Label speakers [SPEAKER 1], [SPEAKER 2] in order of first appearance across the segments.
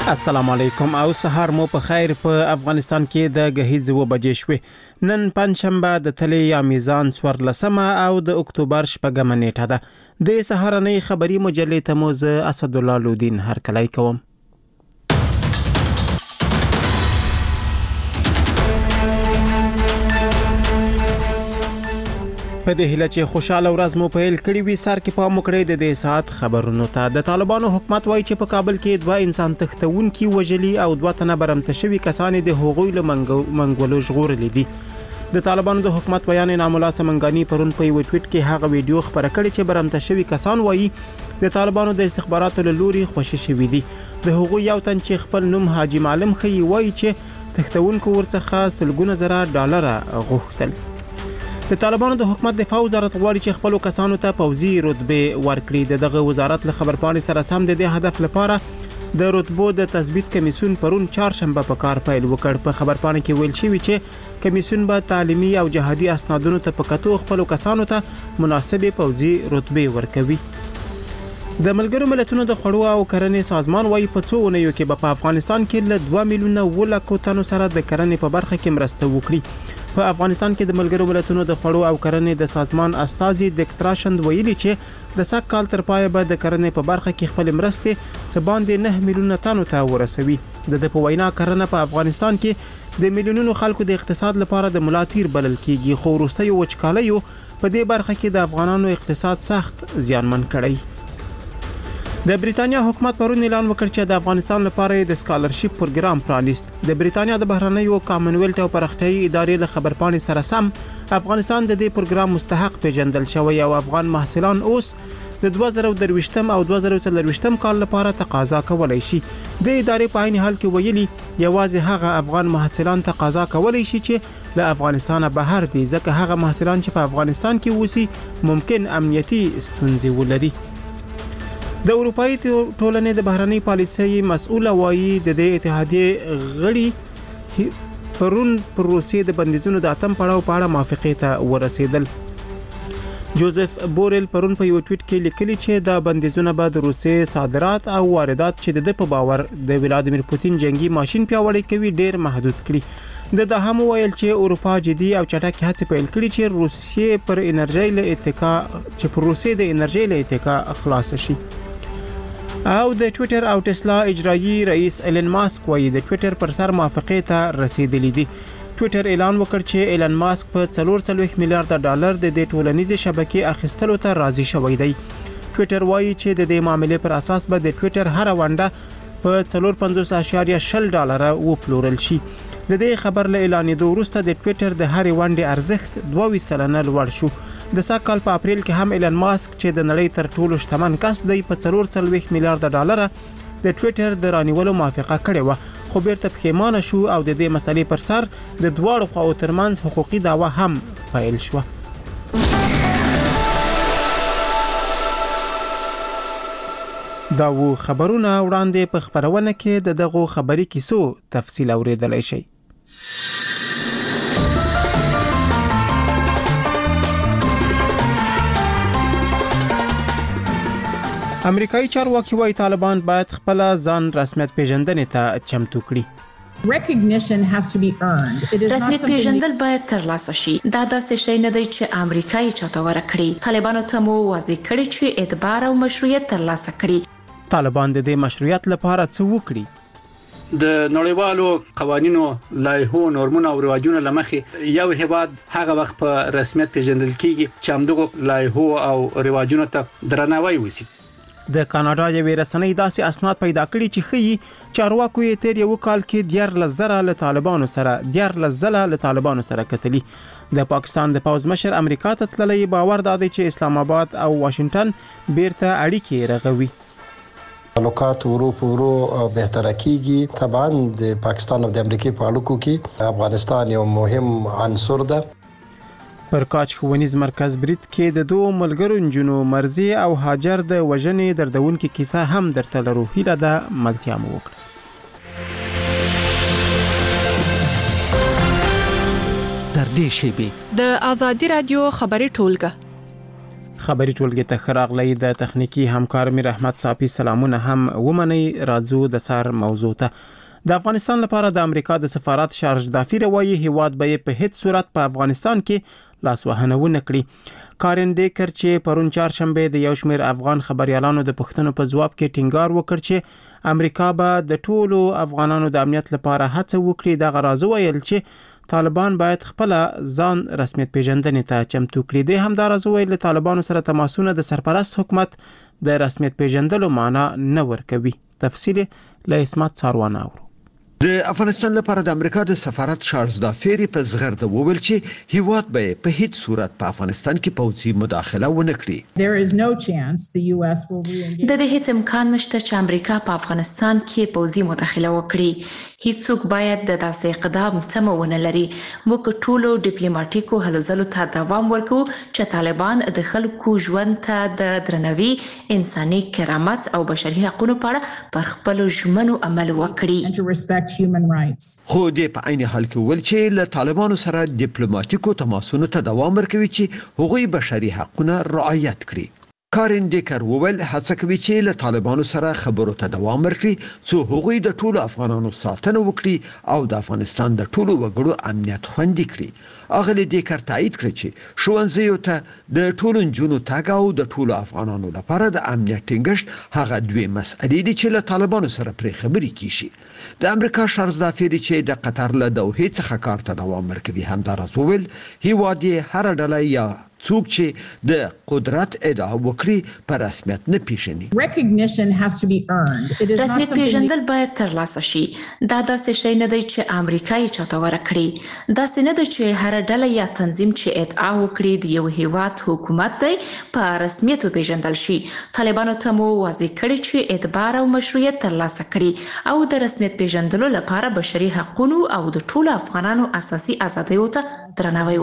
[SPEAKER 1] السلام علیکم او سهار مو په خیر. په افغانستان کې د غهیز و بجې شوې. نن پنځشنبه د تلې یا میزان 14 او د اکتوبر 8 نیټه ده. د سهارنۍ خبري مجلې ته مو زه اسدالله لودین هرکلی کوم. په دې هیله چې خوشاله ورځ مو پیل کړی وي، سر کې پام وکړئ د دې ساعت خبرونو ته. د طالبانو حکومت وایي چې په کابل کې 2 انسان تښتونکي وژلي او 2 تنه برمته شوي کسان د هغوی له منګولو ژغورلي دي. د طالبانو د حکومت بیان ناملا سمنګانی پرون په یو ټویټ کې هغه ویډیو خبره کړې چې برمته شوي کسان وایي د طالبانو د استخباراتو له لوري خوشي شوي دي. د هغوی یو تن چې خپل نوم حاجی معلم خي وایي چې تښتونکو ورڅخه سلګونه زره ډالر غوښتل. د طالبانو د حکومت دفاع وزارت غواړي چې خپل کسانو ته پوځي رتبه ورکړي. دغه وزارت له خبرپاڼې سره سم د دې هدف لپاره د رتبو د تثبیت کمیسیون پرون چهارشنبه په کار پیل وکړ. په خبرپاڼې کې ویل شوی چې کمیسیون به تعلیمي او جهادي اسنادونو ته په کتو خپل کسانو ته مناسبه پوځي رتبه ورکوي. د ملګرو ملتونو د خوړو او کرنې سازمان وايي په څو اونیو کې په افغانستان کې له 2 میلیونه ولکو تنو سره د کرنې په برخه کې مرسته وکړي. په افغانستان کې د ملګرو ملتونو د خوړو او کرنې د سازمان استازي ډکټراشند ویلي چې د سږ کال تر پایه به د کرنې په برخه کې خپل مرستې څه باندې 9 میلیونه تنو ته ورسوي. د په وینا کرنه په افغانستان کې د میلیونونو خلکو د اقتصاد لپاره د ملا تیر بلل کیږي، خو وروستیو وچکالیو په دې برخه کې د افغانانو اقتصاد سخت زیانمن کړی. د بریتانیا حکومت پرون اعلان وکړ چې د افغانستان لپاره د سکالرشپ پروګرام پرانیست. د بریتانیا د بهرنیو کامنویلت او پرختیايي ادارې له خبرپاڼې سره سم افغانستان د دې پروګرام مستحق پیژندل شوی او افغان محصلان اوس د 2023 او 2024 کال لپاره تقاضا کولای شي. د ادارې په عین حال کې ویلي یوازې هغه افغان محصلان تقاضا کولای شي چې له افغانستان بهر دي، ځکه هغه محصلان چې په افغانستان کې اوسي ممکن امنیتي ستونزې ولري. د اروپאי ټولنې د بهرنۍ پالیسۍ مسؤل وایي د دې اتحادیې غړي پرون پر روسیې د بندیزونو د اتم پړاو په اړه موافقې ته ورسېدل. جوزف بورل پرون په یو ټویټ کې لیکلي چې دا بندیزونه به د روسیې صادرات او واردات چې د په باور د ولادیمیر پوتین جنگي ماشين پیاوړی کوي ډیر محدود کړي. د هم ویل چې اروپا جدي او چټک هڅې پیل کړي چې روسیې پر انرژي له اتکا خلاص شي. او د ټویټر او ټسلا اجرایی رئیس ایلن ماسک وایي د ټویټر پر سر موافقې ته رسیدلی دي. ټویټر اعلان وکړ چې ایلن ماسک په 4.4 میلیارډ ډالر د دې ټولنیزې شبکې اخیستلو ته راضي شوی دی. ټویټر وایي چې د دې معاملې پر اساس به د ټویټر هر ونده په 4.50 ډالر وپلورل شي. د دې خبر له اعلانېدو وروسته د ټویټر د هر ونډې ارزښت 22% لوړ شو. د سږ کال په اپریل کې هم ایلن ماسک چې د نړۍ تر ټولو شتمن کس دی په 4.4 میلیارډ ډالر د ټویټر د رانیولو موافقه کړې و، خو بیرته پښیمانه شو او د دې مسلې پر سر د دواړو خواو ترمنځ حقوقي دعوا هم پیل شو. دا و خبرونه وړاندې په خبرونه کې د دغو خبري کیسو تفصیل اوریدلای شئ. امریکایي چارواکي وايي طالبان باید خپل ځان رسمیت پیژندنې ته چمتو کړي.
[SPEAKER 2] رسمیت پیژندل باید ترلاسه شي. دا داسې شی نه دی چې امریکایي چاته ورکړي. طالبانو ته مو واضح کړي چې اعتبار او مشروعیت ترلاسه کړي.
[SPEAKER 1] طالبان د دې مشروعیت لپاره څه وکړي؟
[SPEAKER 3] د نړیوالو قوانینو، لایحو، نورمونو او رواجونو لمخې یو هیواد هغه وخت په رسمیت پیژندل کیږي چې همدغه لایحو او رواجونو ته درناوی وشي.
[SPEAKER 1] د کاناډا یوې رسنۍ داسې اسناد پیدا کړي چې ښیي چارواکو یې تیر یو کال کې 14 له طالبانو سره کتلي. د پاکستان د پوز مشر امریکا ته تللی باور دادی چې اسلام آباد او واشنگټن بیرته اړیکې رغوي.
[SPEAKER 4] تعلقات ورو بهتره کیږي. طبعا د پاکستان او د امریکا په اړیکو کې افغانستان یو مهم عنصر ده.
[SPEAKER 1] پر کاچ ښوونیز مرکز برید کې د دوه ملګرو نجونو مرزي او هاجر د وژنې دردونکې کیسه هم درته لرو. هیله ده ملتیا مو وکړه.
[SPEAKER 5] تر دې شیبې
[SPEAKER 6] د آزادی رادیو خبري ټولګه
[SPEAKER 1] خبري ټولګي ته خراغلی د تخنیکی همکار میر احمد صافي سلامونه هم ومني راځو د سار موضوع ته د افغانستان لپاره د امریکا د سفارت شارج دافیر وایي هیواد به په هیڅ صورت په افغانستان کې لاس وهنه ونه کړي کارن ډیکر چې پرون چهارشنبه د یو شمېر افغان خبريالانو د پښتنو په جواب کې ټینګار وکړ چې امریکا به د ټولو افغانانو د امنیت لپاره هڅه وکړي د غرازو ویل چې طالبان باید خپل ځان رسمیت پیژندنې ته چمتو کړي دي هم دا راځوي له طالبانو سره تماسونه د سرپرست حکومت د رسمیت پیژندلو معنا نه ورکوي تفصیل له اسمت ساروان اورو
[SPEAKER 5] د افغانستان لپاره د امریکا د سفارت شارج دافیر په زغرده وویل چې هیواد به په هیڅ صورت په افغانستان کې پوځي مداخله ونه کړي
[SPEAKER 2] د دې هیڅ امکان نشته چې امریکا په افغانستان کې پوځي مداخله وکړي هیڅوک باید د داسې اقدام تمونه لري موږ ټولو ډیپلوماټیکو هلو ځلو ته دوام ورکو چې طالبان د خلکو ژوند ته د درناوي انساني کرامت او بشري حقوقو په اړه پر خپل ژمنو عمل وکړي
[SPEAKER 5] human rights. خو د په عین حال کې ول چې له طالبانو سره ډیپلوماټیکو تماسونو ته دوام ورکوي چې هغوی بشري حقوقونه رعایت کړي. کارن ډیکر وویل هڅه کوي چې له طالبانو سره خبرو ته دوام ورکړي څو هغوی د ټولو افغانانو ساتنه وکړي او د افغانستان د ټولو وګړو امنیت خوندي کړي. اغلی ډیکر تایید کړ چې ښوونځیو ته د ټولو نجونو تګ او د ټولو افغانانو لپاره د امنیت ټینګښت هغه دوی مسئلې دي چې له طالبانو سره پرې خبرې کیږي. د امریکا شارج دافیر چې د قطر له دوحې څخه کار ته دوام ورکوي همدارس وویل هیواد یې هر ډله یا څوک چې د قدرت ادعا وکړي په رسمیت نه پیژني.
[SPEAKER 2] رسمیت پیژندل باید ترلاسه شي. دا داسې شی نه دی چې امریکا یې چاته ورکړي. داسې نه دی چې هر ډله یا تنظیم چې ادعا وکړي د یو هیواد حکومت دی په رسمیت پیژندل شي. طالبانو ته مو واضح کړي چې اعتبار او مشروعیت ترلاسه کړي او د رسمیت پیژندلو لپاره بشري حقوقو او د ټولو افغانانو اساسي ازادیو ته درناوی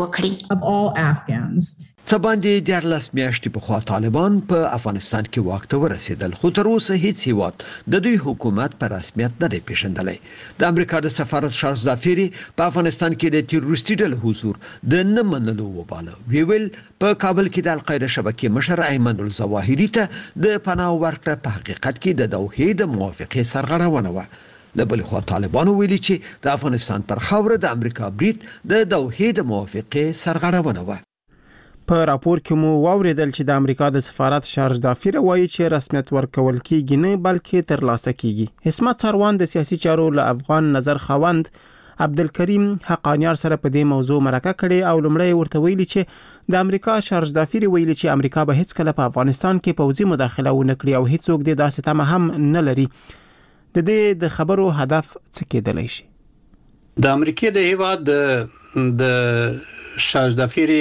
[SPEAKER 2] وکړي.
[SPEAKER 5] سباندې 14 میاشتې په خوا طالبان په افغانستان کې واک ته ورسېدل خو تر اوسه هیڅ هیواد د دوی حکومت په رسمیت نه دی پیژندلی. د امریکا د سفارت شارج دافیر په افغانستان کې د تروریستي ډلو حضور د نه منلو وباله. ویل په کابل کې د القاعده شبکې مشر ایمن الظواهری ته د پناه ورکړه په حقیقت کې د دوحې د موافقې سرغړونه و. له بل خوا طالبانو ویلي چې د افغانستان پر خاوره د امریکا برید د دوحې د موافقې سرغړونه و.
[SPEAKER 1] په راپور کې مو واوریدل چې د امریکا د سفارت شارج دافیر وایي چې رسمیت ورکول کیږي نه بلکې ترلاسه کیږي. اسمت ساروان د سیاسي چارو له افغان نظر خوند عبدالکریم حقانیار سره په دې موضوع مرکه کړي او لمړی ورته ویلي چې د امریکا شارج دافیر ویلي چې امریکا به هیڅ کله په افغانستان کې پوځي مداخله ونه کړي او هیڅوک د داسې تمه هم نه لري. د دې د خبرو هدف څه کېدلی شي؟
[SPEAKER 3] د امریکا د هیواد د شارج دافیر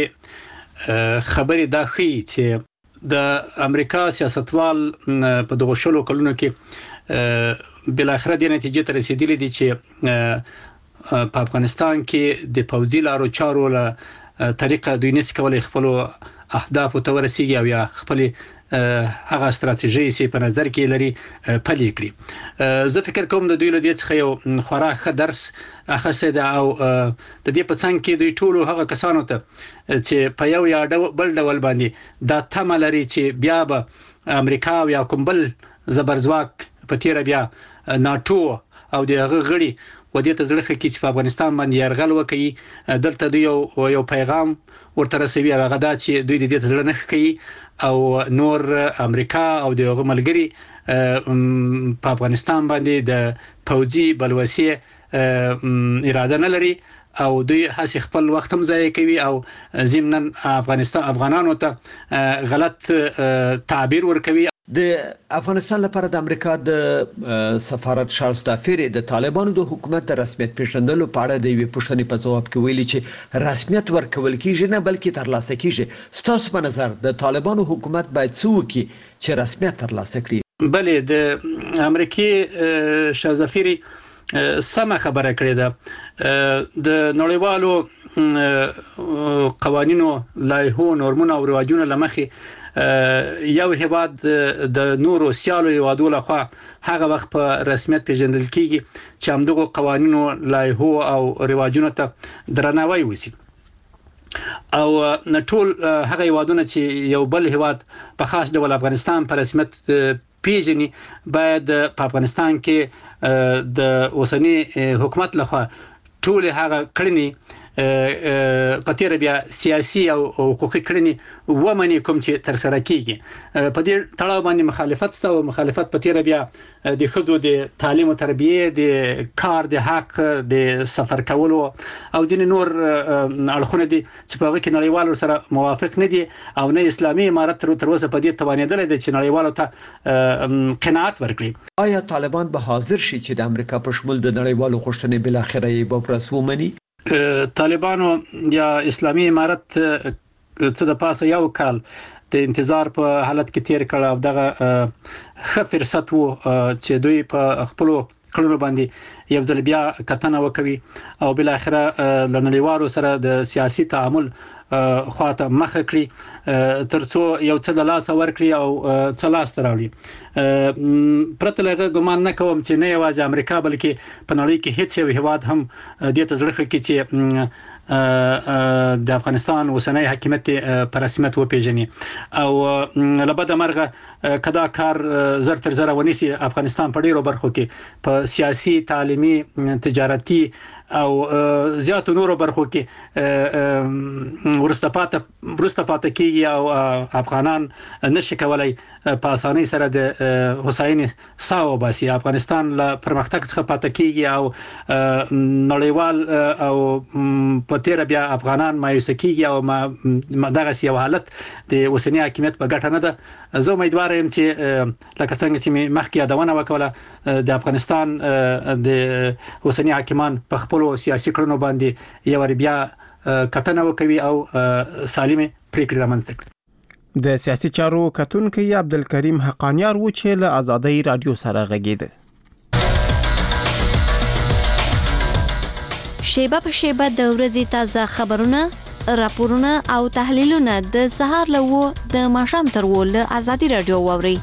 [SPEAKER 3] خبرې دا ښیي چې د امریکا سیاستوال په دغه شلو کلونو کې بل اخر د نتیجې ته رسیدلی دي چې په افغانستان کې د پوځي لارو چارو له طریقه دوی نس کولای خپل اهداف ته ورسیږي او یا خپل هغه ستراتیژي چې په نظر کې لري پلي کړي. زه فکر کوم د دوی له دې څخه یو خورا ښه درس اخیسته ده او د دې په څنګ کې دوی ټول هغه کسانو ته چې په یو یا بل ډول باندې دا تمه لري چې بیا به امریکا او یا کوم بل زبرځواک په تیر بیا ناتو او دغه غړي و دې ته ځلخه کې چې په افغانستان باندې يرغل وکړي دلته دوی یو پیغام ورته رسوي هغه دا چې دوی د دې ځل نه کوي او نور امریکا او دغه ملګری په افغانستان باندې د پوځي بلوسي اراده نه لري او دوی هڅه خپل وخت هم ضایع کوي او ضمن افغانانو ته غلط تعبیر ورکوي.
[SPEAKER 5] د افغانستان لپاره د امریکا د سفارت شارج دافیر د طالبانو د حکومت د رسمیت پیژندلو په اړه د یوې پوښتنې په ځواب کې ویلي چې رسمیت ورکول کیږي نه بلکې ترلاسه کیږي. ستاسو په نظر د طالبانو حکومت باید څه وکړي چې رسمیت ترلاسه کړي؟
[SPEAKER 3] بله د امریکای شارج دافیر سم خبره کړې ده. د نړیوالو قوانینو لایحو نورمونو او رواجونو لمخې یو هیواد د نورو سیالو هیوادو لخوا هغه وخت په رسمیت پیژندل کیږي چې همدغه قوانینو لایحو او رواجونو ته درناوی وشي. او ټول هغه هیوادونه چې یو بل هیواد په خاص ډول افغانستان په رسمیت پیژني باید په افغانستان کې د اوسنی حکومت لخوا ټول هغه کړنی په تیر بیا سیاسي او حقوقي کړنی ومني کوم چې تر سره کیږي په دې تړاو باندې مخالفت ستو مخالفت په تیر بیا د خزو د تعلیم او تربیه د کار د حق د سفر کولو او ځینې نور اړخونه دي چې په هغه کې نړیوالو سره موافق نه دي او نه اسلامي امارت تر اوسه په دې توانیدل دي چې نړیوالو ته قناعت ورکړي.
[SPEAKER 5] آیا طالبان به حاضر شي چې د امریکا په شمول د نړیوالو غوښتنې بل اخره یې به پرس ومني؟
[SPEAKER 3] طالبانو یا اسلامي امارت څه د پاسه یو کال د انتظار په حالت کې تیر کړ او دغه ښه فرصت وو چې دوی په خپل کړنو باندې یو ځل بیا کتنه وکوي او بل اخره لنړیوالو سره د سیاسي تعامل خواته مخ کړی ترڅو یو څه د لاس ورکړي او څه لاس تراوړي. پرته له ګمان نه کوم چې نه یوازې امریکا بلکې په نړۍ کې هیڅ یو هیواد هم دې ته زړه کوي چې د افغانستان اوسنۍ حکومت په رسمیت وپیژني او لبد مرغه کدا کار زر تر زر ونیسي افغانستان په ډیرو برخو کې په سیاسي تعلیمي تجارتي او زیاتو نورو برخو کې ورسته پاتې کیږي او افغانان نشي کولای په اسانۍ سره د هوساینې ساو باسي. افغانستان له پرمختګ څخه پاتې کیږي او نړیوال او په تیر بیا افغانان مایوس کیږي او دغه یو حالت د اوسنی حکومت په ګټه نه ده. زه امیدوار یم چې لکه څنګه چې مخکې یادونه وکړه د افغانستان د اوسنی حکومت په خپل سیاسي کړنو باندې یو بیا کتنه وکوي او سالمه پریکړه رامنځته کړي.
[SPEAKER 1] د سیاسي چارو کتونکي عبدالکریم حقانیار و چې له آزادۍ رادیو سره غږیده.
[SPEAKER 6] شیبه په شیبه د ورځې تازه خبرونه، راپورونه او تحلیلونه د سهار له د ماښام تر له آزادۍ رادیو واوري.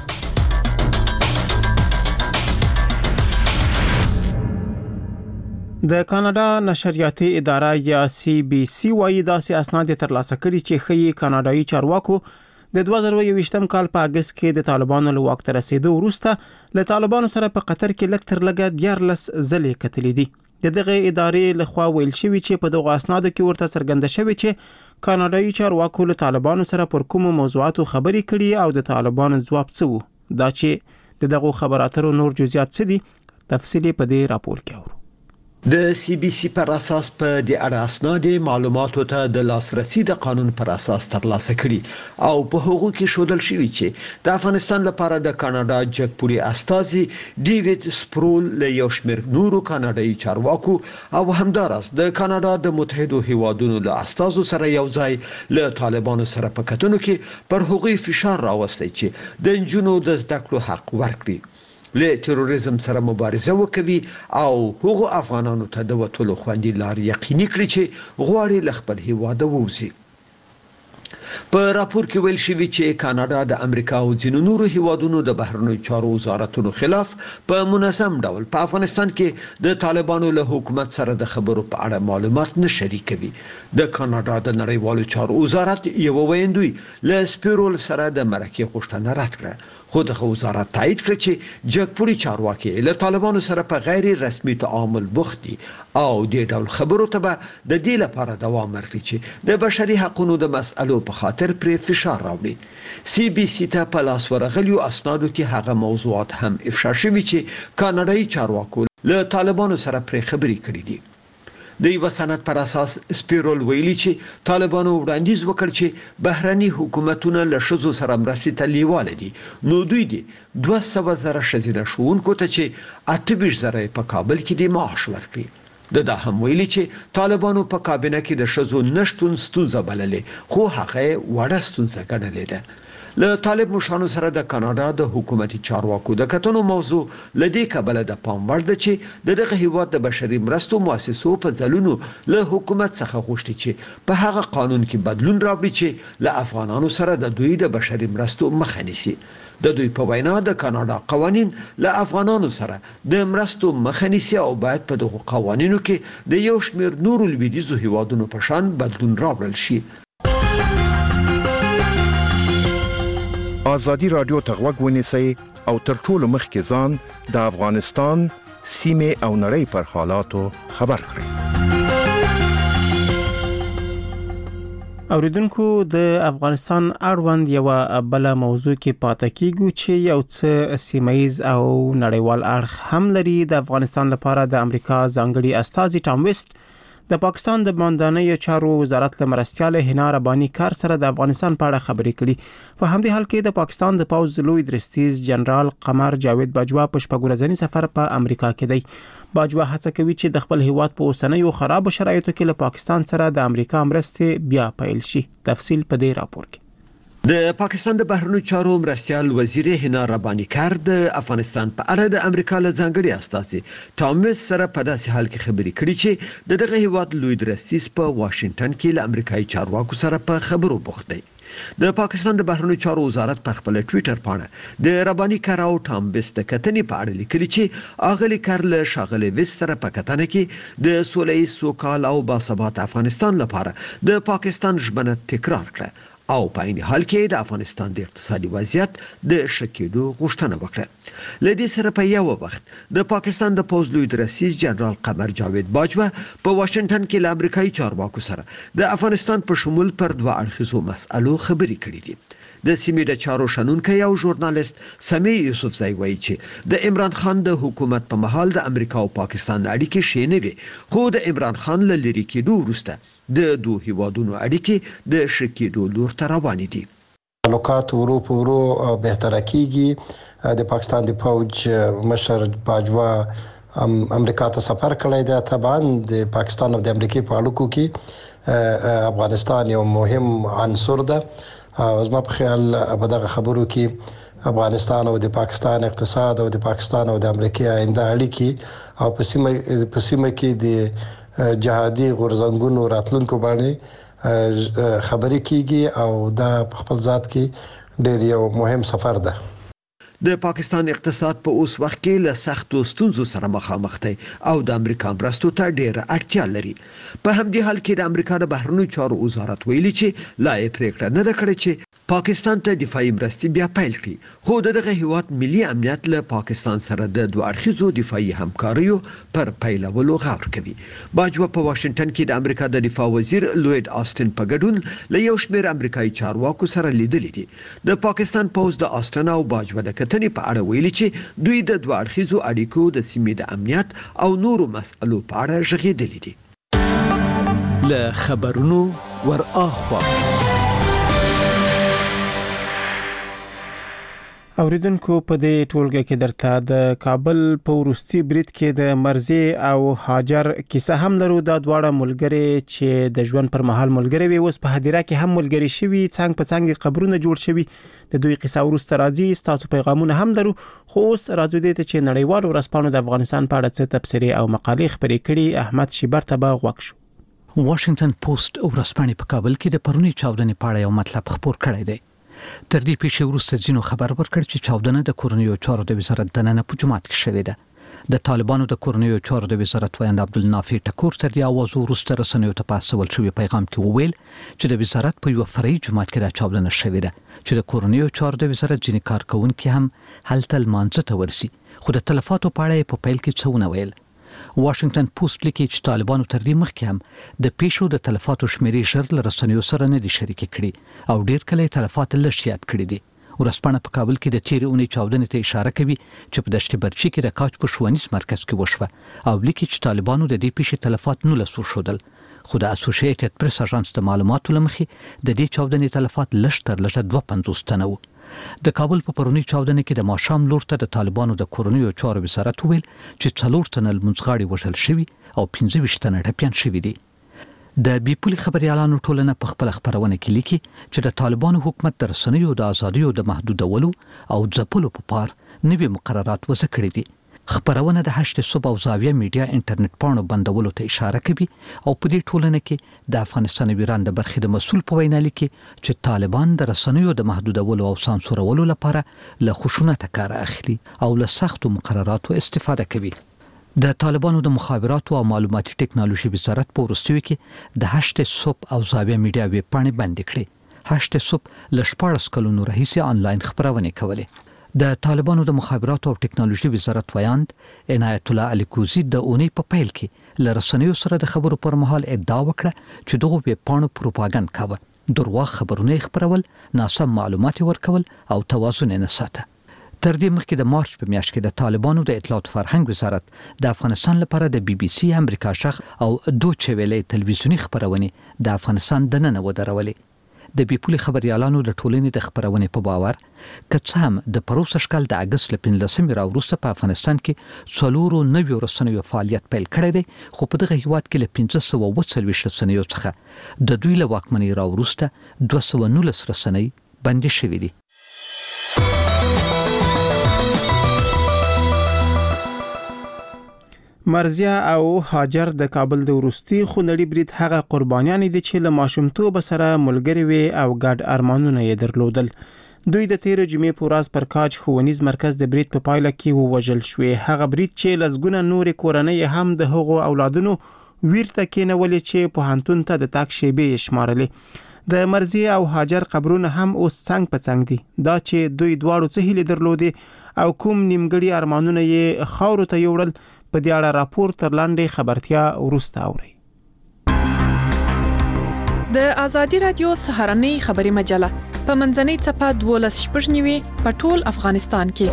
[SPEAKER 1] د کاناډا نشریاتي اداره یا CBC وايي داسې اسناد ترلاسه کړي چې ښيي کاناډایي چارواکو د 2021م کال په اگست کې د طالبانو له واک ته رسیدو وروسته له طالبانو سره په قطر کې لږ تر لږه 14 ځلې کتلې دي. دغه ادارې له خوا ویل شوی چې په دغه اسنادو کې ورته څرګنده شوی چې کاناډایي چارواکو له طالبانو سره پر کوم موضوعاتو خبرې کړي او د طالبانو ځواب څه وو. دا چې دغه خبراتو نور جزئیات څه دي تفصیلی په دې راپور کې اورو.
[SPEAKER 5] د CBC پر اساس په د اړه اسناد معلوماتو ته د لاسرسي د قانون پر اساس ترلاسه کړي او په هغو کې شودل شوی چې د افغانستان لپاره د کاناډا جګپوري استازي ډیوډ سپرول له یو شمېر نورو کاناډایي چارواکو او همدارس د کاناډا د متحدو هیوادونو له استازو سره یو ځای له طالبانو سره په کتنو کې پر هغوی فشار راوستي چې د جنونو د زده کړو حق ورکړي، له تروریزم سره مبارزه وکوي او هغو افغانانو ته د وټولو خوندي لار یقیني کړي چې غواړي له خپل هیواد ووځي. په راپور کې ویل شوی چې کاناډا د امریکا او ځینو نورو هیوادونو د بهرنیو چارو وزارتونو خلاف په منظم ډول په افغانستان کې د طالبانو له حکومت سره د خبرو په اړه معلومات نه شریکوي. د کاناډا د نړیوالو چارو وزارت یو ویندوی له سپیرول سره د مرکه غوښتنه رد کړه، خو د وزارت تایید کړ چې جګپوري چارواکي له طالبانو سره په غیر رسمي تعامل بوخت دي او د ډول خبرو ته به د دې لپاره دوام ورکړي چې د بشري حقوقو د مسألو په خاطر پرې فشار راوړي. CBC ته په لاس ورغلیو اسنادو کې هغه موضوعات هم افشا شوي چې کاناډایي چارواکو له طالبانو سره پرې خبرې کړې دي. د یو سند پر اساس سپیرول ویلي چې طالبانو وړاندیز وکړ چې بهرني حکومتونه له شذو سره مرستې ته لیواله دي، نو دوی دي 200,000 شذینه شونکو ته چې 28,000 په کابل کې د معاش ورکړي. دا هم ویلي چې طالبانو په کابینه کې د شذو نشټون ستونزه بللې، خو هغه وړه ستونزه ګڼلې ده. له طالب مشانو سره د کاناډا د حکومتي چارواکو د کتنو موضوع لدی کبل د پام وړ ده چې دغه هیواد د بشري مرستو مؤسسو په ځلونو له حکومت څخه غوښتي چې په هغه قانون کې بدلون راوړي چې له افغانانو سره د دوی د بشري مرستو مخه نیسي. د دوی په وینا د کاناډا قوانين له افغانانو سره د مرستو مخه نیسي او باید په دغه قوانینو کې د یو شمېر نورو لویدیځو هیوادونو په شان بدلون راوړل شي.
[SPEAKER 7] آزادی رادیو ته غوږ ونیسئ او تر ټولو مخکې ځان د افغانستان سیمې او نړۍ پر حالاتو خبر کړئ.
[SPEAKER 1] اوریدونکو د افغانستان اړوند یو بل موضوع کې پاتې کیږو چې یو څه سیمایز او نړیوال اړخ هم لري. د افغانستان لپاره د امریکا ځانګړي استازي ټام ویسټ د پاکستان د ماندانه چارو وزارت له مرستيال هنا رباني کار سره د افغانستان په اړه خبرې کړي. په همدې حال کې د پاکستان د پوز لوی درستیز جنرال قمر جاوید باجوا په شپږورځنی سفر په امریکا کې دی. باجوا هڅه کوي چې د خپل هیواد په اوسنیو خراب شرایطو کې له پاکستان سره د امریکا مرستې بیا پیل شي. تفصیل په دې راپور کې.
[SPEAKER 5] د پاکستان د بهرنیو چارو مرستيال وزیر هنا رباني کار د افغانستان په اړه د امریکا له ځانګړي استازي ټام ویسټ سره په داسې حال کې خبرې کړې چې دغه هیواد لوی درستیز په واشنگټن کې له امریکایي چارواکو سره په خبرو بوخت دی. د پاکستان د بهرنیو چارو وزارت په خپل ټوئیټر باندې د رباني کار او ټام ویسټ د کتنې په اړه لیکلي چې اغلی کار له شاغلي ویسټ سره په کتنه کې د سولې سوکال او باثبات افغانستان لپاره د پاکستان ژمنه تکرار کړه او په عین حال کې د افغانستان د اقتصادي وضعیت د شکېدو غوښتنه وکړه. لدې سره په یو وخت د پاکستان د پوز لوی درستیز جنرال قمر جاوید باجوا په واشنگټن کې له امریکایي چارواکو سره د افغانستان په شمول پر دوه اړخیزو مسألو خبرې کړې دي. د سیمې د چارو شنونکي او ژورنالیست سمیع یوسفزئی وایي چې د عمران خان د حکومت په مهال د امریکا او پاکستان اړیکې ښې نه وي، خو د عمران خان له لرې کېدو وروسته د دوه هیوادونو اړیکې د ښه کېدو لور ته روانې دي.
[SPEAKER 4] تعلقات ورو په ورو بهتره کیږي. د پاکستان د فوج مشر باجوا امریکا ته سفر کړی دی. طبعا د پاکستان او د امریکا په اړیکو کې افغانستان یو مهم عنصر ده. زما په خیال په دغه خبرو کې افغانستان او د پاکستان اقتصاد او د پاکستان او د امریکا آینده اړیکې او په سیمه کې د جهادي غورځنګونو راتلونکو باندې خبرې کیږي او دا په خپل ذات کې ډېر یو مهم سفر ده.
[SPEAKER 5] د پاکستان اقتصاد په اوس وخت کې له سختو ستونزو سره مخامخ دی او د امریکا مرستو ته ډېر اړتیا لري. په همدې حال کې د امریکا د بهرنیو چارو وزارت ویلي چې لا یې پریکړه نه ده کړې چې پاکستان ته دفاعي مرستې بیا پیل کړي، خو دغه هیواد ملي امنیت له پاکستان سره د دوه اړخیزو دفاعي همکاریو پر پیلولو غور کوي. باجوا په واشنگټن کې د امریکا د دفاع وزیر لوید آستن په ګډون له یو شمېر امریکایي چارواکو سره لیدلي دي. د پاکستان پوز د آستن او باجوا د کتنې په اړه ویلي چې دوی د دوه اړخیزو اړیکو د سیمې د امنیت او نورو مسألو په اړه ژغېدلي دي.
[SPEAKER 8] له خبرونو ور اخوا
[SPEAKER 1] اوریدونکو په دې ټولګه کې درته د کابل په وروستي برید کې د مرزي او هاجر کیسه هم لرو. دا دواړه ملګری چې د ژوند پر مهال ملګری وي اوس په هدیره کې هم ملګری شوي، څنګه په څنګه قبرونه جوړ شوي. د دوی قصه ورسته راځي، تاسو پیغامونه هم لرو. خو اوس راځو دې ته چې نړیوالو ورځپاڼو د افغانستان په اړه څه تبصرې او مقالې خپرې کړي. احمد شیبر ته به غوږ شو.
[SPEAKER 8] واشنگټن پوسټ ورځپاڼې په کابل کې د پرونی چاودنې په اړه یو مطلب خپور کړی دی. تر دې پیښې وروسته ځینو خبر ورکړ چې چاودنه د کورنیو چارو د وزارت دننه په جماعت کې شوې ده. د طالبانو د کورنیو چارو د وزارت وایند عبدالنافع ټکور تر دې आवाज وروسته رسنیو ته په سوال شوی پیغام کې وویل چې د وزارت په یو فرعي جماعت کې د چاودنه شوې ده چې د کورنیو چارو د وزارت ځینې کارکونکي هم هلته لمانځه ته ورسي، خو د تلفاتو په اړه په پیل کې څه ونه ویل. واشنگټن پوسټ لیکي چې طالبانو تر دې مخکې هم د پیښو د تلفاتو شمیرې ژر له رسنیو سره نه دي شریک کړي او ډیر کله تلفات لږ یاد کړي دي. ورځپاڼه په کابل کې د تیرې اونۍ چاودنې ته اشاره کوي چې په دشت برچی کې د کاچ په ښوونیز مرکز کې وشوه او لیکي چې طالبانو د دې پیښې تلفات 19 شودل، خو د اسوسییټډ پریس اژانس د معلوماتو لمخې د دې چاودنې تلفات لږ تر لږه 250 تنه وو. د کابل په پرونی چاودنې کې د ماښام لور ته د طالبانو د کورنیو چارو وزارت ویل چې 4 تنه لمونځغاړي وژل شوي او 25 تنه ټپيان شوي دي. د بیپولي خبريالانو ټولنه په خپل خبرونه کې لیکي چې د طالبانو حکومت د رسنیو د ازادیو د محدودولو او ځپلو په پار نوي مقررات وضع کړي دي. خبرونه د 8 صبح او زاویه میډیا انټرنیټ پاڼو بندولو ته اشاره کوي او په دې ټولنه کې د افغانستان ویران د برخې د مسول په وینا لیکي چې طالبان د رسنیو د محدودولو او سانسورولو لپاره له خشونت کار اخلي او له سختو مقرراتو استفاده کوي. د طالبانو د مخابراتو او معلوماتي ټکنالوژي وزارت په وروستیو کې د 8 صبح او زاویه میډیا ویب پاڼې بند کړې. 8 صبح له 14 کلونو راهیسې آنلاین خبرونه کولې. د طالبانو د مخابراتو او ټکنالوژي وزارت ویاند عنایت الله الیکوزی د اونۍ په پیل کې له رسنیو سره د خبرو پر مهال ادعا وکړه چې دغه ویب پاڼو پروپاګاندا کاوه، درواغ خبرونه خبرول، ناسم معلومات ورکول او توازن نه ساته. تر دې مخکې د مارچ په میاشت کې د طالبانو د اطلاعات فرهنګ وزارت د افغانستان لپاره د بي بي سي امریکا شخ او دوچې ویلې تلویزیونی خبرونه د افغانستان دننه ودرولې. د بیپولي خبريالانو د ټولنې د خبرونه په باور که هم د پروسه شکل د اگست 15 راوروسته په افغانستان کې څلورو نویو رسنیو فعالیت پیل کړی دی، خو په دغه هیواد کې له 1540 رسنیو څخه د دوی له واکمنۍ راوروسته 219 رسنۍ بندي شوې دي.
[SPEAKER 1] مرزیه او هاجر د کابل د وروستي خونړي برید هغه قربانیان دي چې له ماشومتوب سره ملګری وي او ګډ ارمانونه یې درلودل. دوی د 13 جمعې په ورځ پر کاج ښوونیز مرکز د برید په پایله کې ووژل شوې. هغه برید چې لسګونه نورې کورنۍ هم د هغو اولادونو ویرته کېنولې چې پوهنتون ته د تاک شیبې شمارلې. د مرزیه او هاجر قبرونه هم اوس څنګ په څنګ دي. دا چې دوی دواړو څه هیلې درلودې او کوم نیمګړي ارمانونه یې خاورو ته یوړل، په دې اړه راپور تر لاندې خبرتیا ورسته اوري.
[SPEAKER 9] د ازادي رادیو سهارنۍ خبري مجله په منځنۍ صفحه 12 شپږنیوي په ټول افغانستان کې.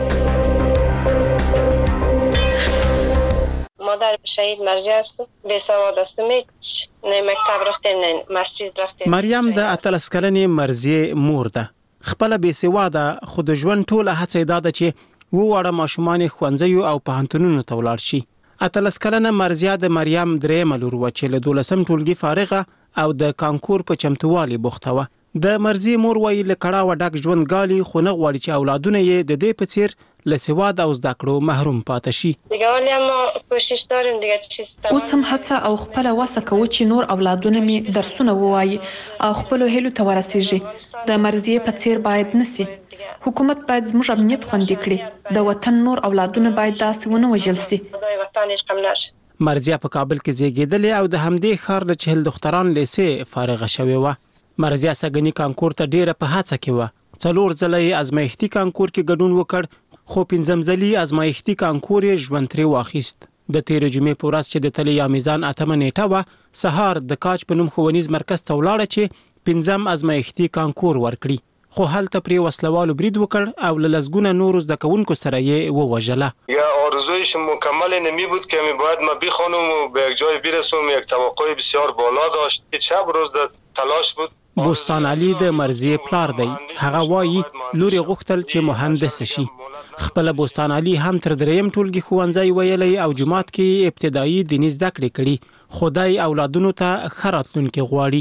[SPEAKER 10] مادر شهید مرزیه است، بے سواد است، نه مکتب رفتیم نه مسجد رفتیم.
[SPEAKER 1] مریم د 13 کلنې مرزیه مور ده. خپل بے سواده خود ژوند ټوله هڅه ده چې وړه ماشومان ښوونځي او پوهنتونونو ته ولاړ شي. 13 کلنه مرزیه د مریم درېمه لور و چې له 12م ټولګي فارغه او د کانکور په چمتووالي بوخته و. د مرزیه مور وایي له کړهو ډک ژوند ګالي، خو نه غواړي چې اولادونه یې د دې په څیر له سواد او زده کړو محروم پاتې شي.
[SPEAKER 10] دیگه ولی ما کوشش داریم دیگه چیز
[SPEAKER 9] اوس هم هڅه او خپل وسه کوو چې نور اولادونه می درسونه ووایي او خپل هیلو ته ورسیږي. د مرزیه په څیر باید نسی. حکومت باید زموږ امنیت خوندي کړي. د وطن نور اولادونه باید داسې ونه وژل شي.
[SPEAKER 10] خدای وطن هیڅ کم نشه.
[SPEAKER 1] مرزیه په کابل کې زیږیدلې او د همدې ښار د 40 دختران لیسې فارغه شوې و. مرزیه سګنی کانکور ته ډیره په هڅه کې و. 4 ځله ازمایښتي کانکور کې ګډون وکړ، خو 5 ځلې ازمایښتي کانکور یې ژوند ترې واخیست. د 13 جمعې په ورځ چې د تلې یا میزان 8 نیټه و، سهار د کاج په نوم ښوونیز مرکز ته ولاړه چې 5م ازمایښتي کانکور ورکړي، خو هلته پرې وسلوالو برید وکړ او له لسګونه نورو زده کوونکو سره یې ووژله.
[SPEAKER 11] یا آرزویش مکمل نمی بود که باید ما بخوانم و به یک جای برسم. یک توقع بسیار بالا داشت. شب روز د تلاش بود.
[SPEAKER 1] بوستان علي د مرزیه پلار دی. هغه وایي لوري غوښتل چې مهندس شي. خپل بوستان علي هم تر 3م ټولګي ښوونځي ویلي او جماعت کې ابتدایي دیني زده کړې کړي. خدای اولادونو ته ښه راتلونکی غواړي.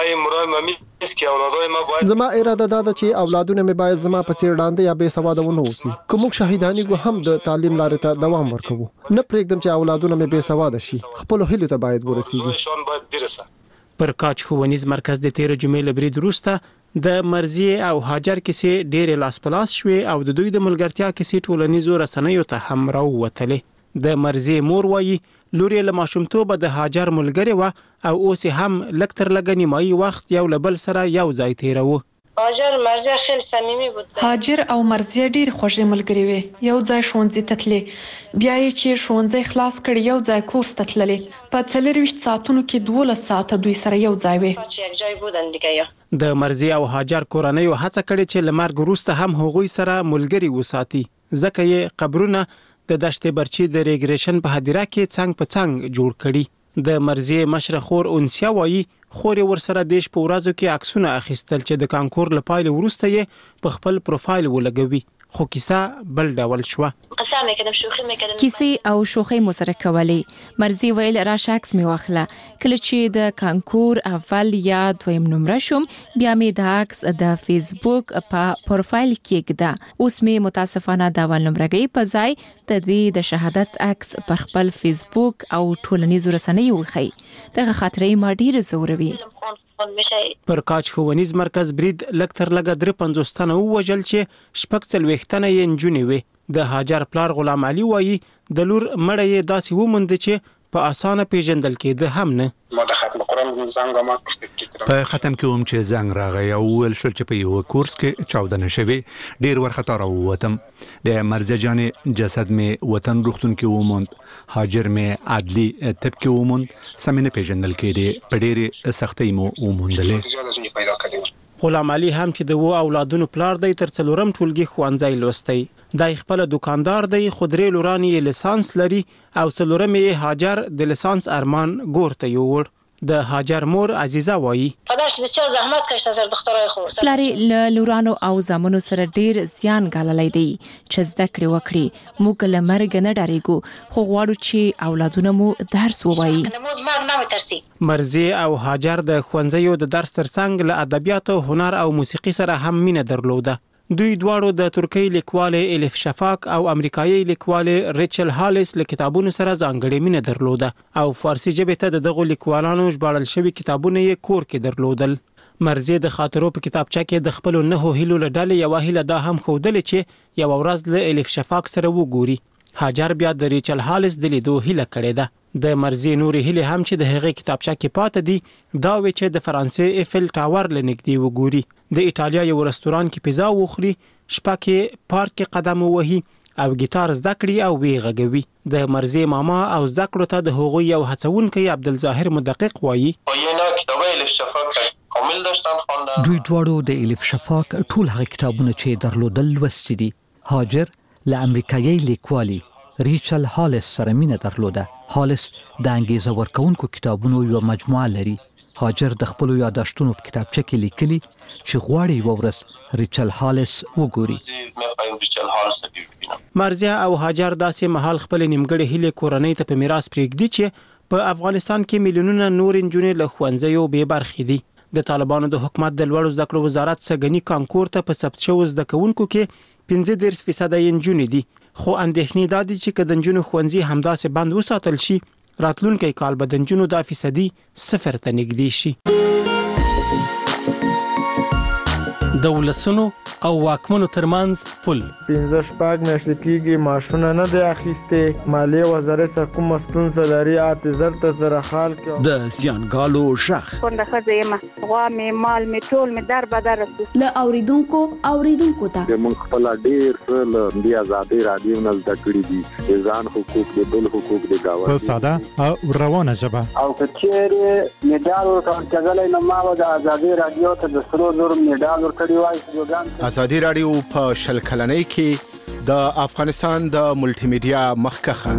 [SPEAKER 12] زما اراده دا ده چې اولادونه مې باید زما په څیر لاندې یا بې سواده ونه اوسي. که موږ شهیدانی کو هم د تعلیم لارې ته دوام ورکوو. نه پرېږدم چې اولادونه مې بې سواده شي. خپل هیلو ته باید ورسیږي.
[SPEAKER 1] پر کاج ښوونیز مرکز د 13 جمعې له برید وروسته د مرزیه او هاجر کیسې ډېرې لاس په لاس شوې او د دوی د ملګرتیا کیسې ټولنیزو رسنیو ته هم راووتلې. د مرزیه مور وایي لور یې له ماشومتوبه د هاجر ملګری و او اوس هم لږ تر لږه نیمایي وخت یو له بل سره یو ځای تیروه.
[SPEAKER 10] هاجر مرزیه خیلی صمیمی بود.
[SPEAKER 9] هاجر او مرزیه ډیر خوږې ملګری وي. یو ځای ښوونځي ته تللې، بیا یې چې ښوونځي خلاص کړ یو ځای کورس ته تللې. په 24 ساعتونو کې 12 ساعته دوی سره یو ځای وي.
[SPEAKER 10] یک جای بودن دیگه.
[SPEAKER 1] د مرزیه او هاجر کورنۍ هڅه کړې چې له مرګ وروسته هم هغوی سره ملګری وساتي، ځکه یې قبرونه د دشت برچی د ریګریشن په هدیره کې څنګ په څنګ جوړ کړي. د مرزیه مشره خور انسیا وایي خور ورسره دیش په ورځو کې عکسونه اخیستل چې د کانکور لپاره وروسته یې په خپل پروفایل ولګوي. خو کیسه بل ډول شو.
[SPEAKER 13] کیسې او شوخي مو سره کولې. مرزي ویل راشه عکس می واخله. کله چې د کانکور اول یا دویم نمره شوم بیا می د عکس د فیسبوک په پروفایل کې کېده. اوس می متاسفانه د اول نمرګي په ځای د دې د شهادت عکس پر خپل فیسبوک او ټولنیزو رسنیو وخی. دغه خاطرې ما ډیر زوروي.
[SPEAKER 1] پر کاج ښوونیز مرکز برید لکتر لګ 53 تنه وژل چې شپږ څلوېښت تنه یې نجونې وي. د هاجر پلار غلام علي وایي د لور مړه یې داسې وموند چې په اسانه پیژندل کېده هم نه.
[SPEAKER 14] ما د ختم قرآن زنګ ما
[SPEAKER 15] په ختم کې هم چې زنګ راغی او ول شل چې په یو کورس کې چاودنه شوی ډیر ورخطا راووتم. د مرزه جان جسد می وطن روختون کې وموند. هاجر می عدلی تب کې وموند. سمینه پیژندل کېده په ډېر سختۍ مو وموندلې.
[SPEAKER 1] غلام علي هم چې د وو اولادونو پلار دی تر څلورم ټولګي ښوونځی لوستی. دای خپل دکاندار دی خودري لورانی لیسانس لري او څلورم یې هاجر د لیسانس ارمان ګورته یوړ. د هاجر مور عزیزه وایي
[SPEAKER 10] پداش بسیار زحمت کشته سر دخترای خو
[SPEAKER 13] پلاری لورانو او زامنو سره ډیر زیان غاللای دی چې زده کړې وکړي. موږ له مرګ نه ډاریږو خو غواړو چې اولادونه مو درس ووایي.
[SPEAKER 1] مرزي او هاجر د ښوونځیو د درس ترڅنګ له ادبیاتو هنر او موسیقي سره هم مینه درلوده. دوی دواړو د ترکی لیکوالې الیف شفاق او امریکایي لیکوالې ریچل هالیس له کتابونو سره ځانګړې مینه درلوده او فارسی ژبې ته دغه لیکوالانو ژباړل شوي کتابونه یې کور کې درلودل. مرزي د خاطرو په کتابچه کې د خپل نه هیلو له ډلې یو هیله دا هم ښودلې چې یو ورځ له الیف شفاق سره وګوري. هاجر بیا د ریچل هالیس د لیدو هیله کړې ده. د مرزي نوري هیله هم چې د هغې کتابچه کې پاتې دي دا وی چې د فرانسې ایفل ټاور لنګدي وګوري. د ایټالیا یو رستوران کې پیزا وخوري. شپه کې پارک کې قدم ووهي او ګیتار زده کړي او وی غږوي. د مرزي ماما او زده کړو ته د هغوی یو هڅونکی عبدالظاهر مدقق وایي
[SPEAKER 8] دوی دواړو د الیف شفاق ټول هغه کتابونه چې درلودل لوستي دي. هاجر له امریکایي لیکوالي ریچل هالیس سره مینه درلوده. هالیس د انګیزه ورکونکو کتابونو یو مجموعه لري. هاجر د خپل یاداشتونو په کتابچه کې لیکلي چې غواړي یو ورځ ریچل هالیس وګوري.
[SPEAKER 1] مرزي او هاجر داسې مهال خپل نیمګړې هیلې کورنۍ ته په میراث پرېږدي چې په افغانستان کې میلیونونه نور نجونې له ښوونځیو بې برخې دي. د طالبانو د حکومت د لوړو زده کړو وزارت سګنی کانکور ته په ثبت شوو زده کوونکو کې 15% نجونې دي. خو اندېښنې دا دي چې که د نجونو ښوونځي همداسې بند وساتل شي راتلونکی کال به د نجونو دا فیصدي 0 ته نږدې شي.
[SPEAKER 16] د ولسونو او واکمنو ترمنځ پل
[SPEAKER 17] 15 میاشتې کېږي معاشونه نه دی اخیستې. مالیې وزارت څخه کومه ستونزه لري اته زر سره حال کې
[SPEAKER 5] د زیانګالو شخ
[SPEAKER 18] څنګه ښځه یم غوا مې مال مې ټول مې در بدر
[SPEAKER 19] له اوریدونکو ته
[SPEAKER 20] موږ خپل ډیر له دی آزادي رادیو نه زده کړی دي ځان حقوق د بل حقوق د گاوه
[SPEAKER 21] په ساده او روانه ژبه
[SPEAKER 22] او کچېره میډال ورکړل کېدل نو ما د آزادي رادیو ته د سرو زر میډال ورکړی وای.
[SPEAKER 7] آزادي رادیو په شل کلنۍ کې د افغانستان د ملټي میډیا مخکخه.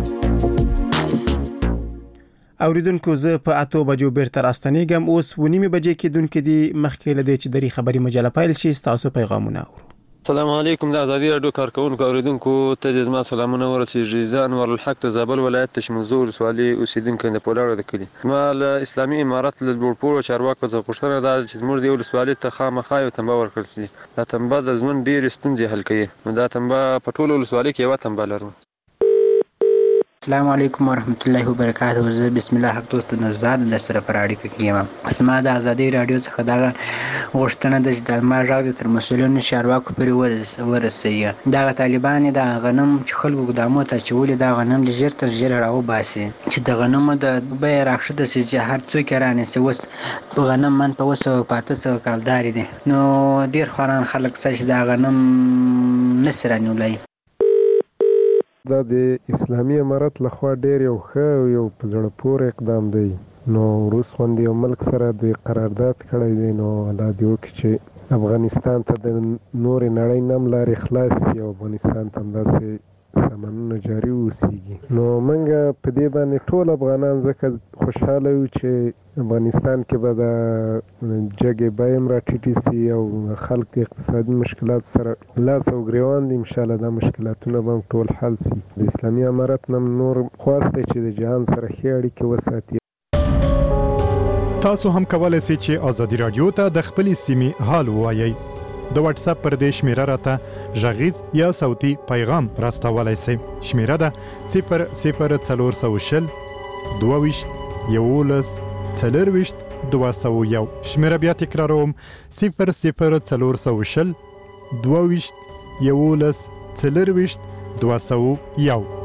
[SPEAKER 1] اوریدونکو زه په 8 بجو بیرته راستنیږم. اوس ونیمه بجې کې دونکو دي مخکې لدې چې دری خبري مجله پیل شي تاسو پیغامونه اورو.
[SPEAKER 23] السلام علیکم. د آزادي رادیو کارکونکو اوریدونکو ته زما سلامونه ورسیږي. ځان ورالحق د زابل ولایت تشمزور سوالي اوسیدونکو د پولاړو د کلی ما له اسلامي امارات له لوړپوړو چارواکو څخه پوښتنه ده چې زموږ د ولسوالۍ ته خامخا یو تنبه ورکړل شي. دا تنبه د ژوند ډېرې ستونزې حل کوي. نو دا تنبه په ټولو ولسوالۍ کې یو تنبه لرو.
[SPEAKER 24] السلام علیکم ورحمت الله وبرکاته. زه بسم الله حق دوست نوزاد د سره پر اړیکه کې یم. اسما د آزادي رادیو څخه دا غوښتنه ده چې د ما راغلی تر مسؤلینو چارواکو پورې ورسوي. دا طالبان د غنم چې خلکو ګدامو ته چولې دا غنم د ژر تر ژره راوباسي چې د غنمو د بیه راښکته شي چې هر څوک یې رانیسي. اوس غنم من په 200 کالداري دي نو ډېر خواران خلک چې دا غنم نسي رانیولی.
[SPEAKER 17] دا د اسلامي امارت لخوا ډېر یو ښه یو په زړه پورې اقدام دی. نو روس غوندې یو ملک سره دوی قرارداد کړی دی. نو الله دې وکړي چې افغانستان ته د نورې نړۍ نه هم لارې خلاص شي او افغانستان ته همداسې سامانونه جاري اوسېږي. نو موږ په دې باندې ټول افغانان ځکه خوشحاله یو چې افغانستان کې به د جګې بیې هم راټیټې سي او خلک اقتصادي مشکلات سره لاس او ګریوان دي. انشاءالله دا مشکلاتونه به هم ټول حل سي. د اسلامي امارت نه نور خواست دی چې د جهان سره ښې اړیکې وساتي.
[SPEAKER 21] تاسو هم کولای شئ چې ازادي رادیو ته د خپلې سیمې حال ووایئ. د واتس اپ پر دې شمیره راته غږیز یا صوتي پیغام راستولای شئ. شمیره ده 00420 22 11 40 201. شمیره بیا تکراروم 00420 22 11 40 201.